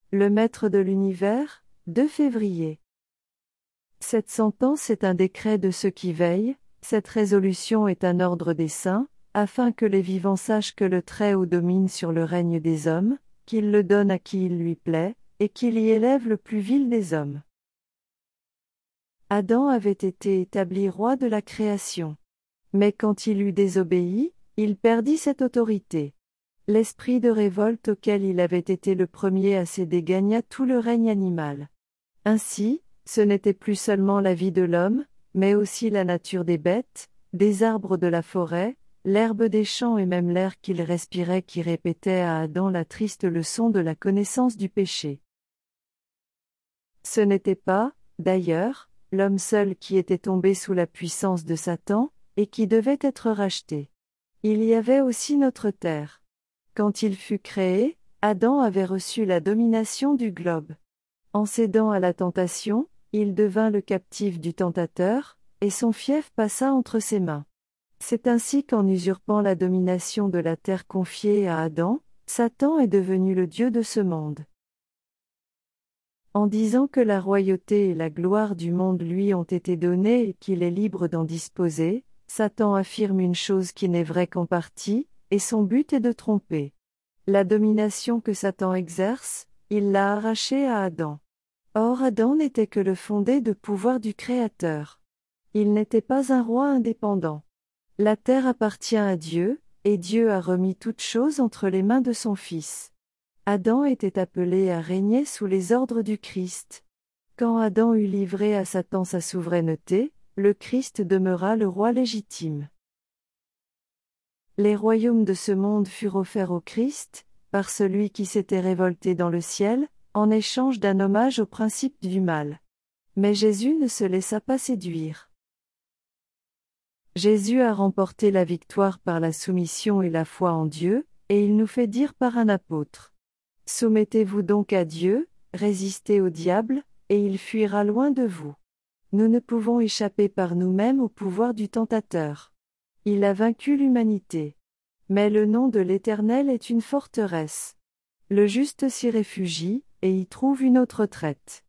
Le Maître de l'univers, 2 février. Cette sentence est un décret de ceux qui veillent, cette résolution est un ordre des saints, afin que les vivants sachent que le Très-Haut domine sur le règne des hommes, qu'il le donne à qui il lui plaît, et qu'il y élève le plus vil des hommes. Adam avait été établi roi de la création. Mais quand il eut désobéi, il perdit cette autorité. L'esprit de révolte auquel il avait été le premier à céder gagna tout le règne animal. Ainsi, ce n'était plus seulement la vie de l'homme, mais aussi la nature des bêtes, des arbres de la forêt, l'herbe des champs et même l'air qu'il respirait qui répétait à Adam la triste leçon de la connaissance du péché. Ce n'était pas, d'ailleurs, l'homme seul qui était tombé sous la puissance de Satan, et qui devait être racheté. Il y avait aussi notre terre. Quand il fut créé, Adam avait reçu la domination du globe. En cédant à la tentation, il devint le captif du tentateur, et son fief passa entre ses mains. C'est ainsi qu'en usurpant la domination de la terre confiée à Adam, Satan est devenu le Dieu de ce monde. En disant que la royauté et la gloire du monde lui ont été données et qu'il est libre d'en disposer, Satan affirme une chose qui n'est vraie qu'en partie, et son but est de tromper. La domination que Satan exerce, il l'a arrachée à Adam. Or Adam n'était que le fondé de pouvoir du Créateur. Il n'était pas un roi indépendant. La terre appartient à Dieu, et Dieu a remis toutes choses entre les mains de son Fils. Adam était appelé à régner sous les ordres du Christ. Quand Adam eut livré à Satan sa souveraineté, le Christ demeura le roi légitime. Les royaumes de ce monde furent offerts au Christ, par celui qui s'était révolté dans le ciel, en échange d'un hommage au principe du mal. Mais Jésus ne se laissa pas séduire. Jésus a remporté la victoire par la soumission et la foi en Dieu, et il nous fait dire par un apôtre. Soumettez-vous donc à Dieu, résistez au diable, et il fuira loin de vous. Nous ne pouvons échapper par nous-mêmes au pouvoir du tentateur. Il a vaincu l'humanité. Mais le nom de l'Éternel est une forteresse. Le juste s'y réfugie, et y trouve une autre retraite.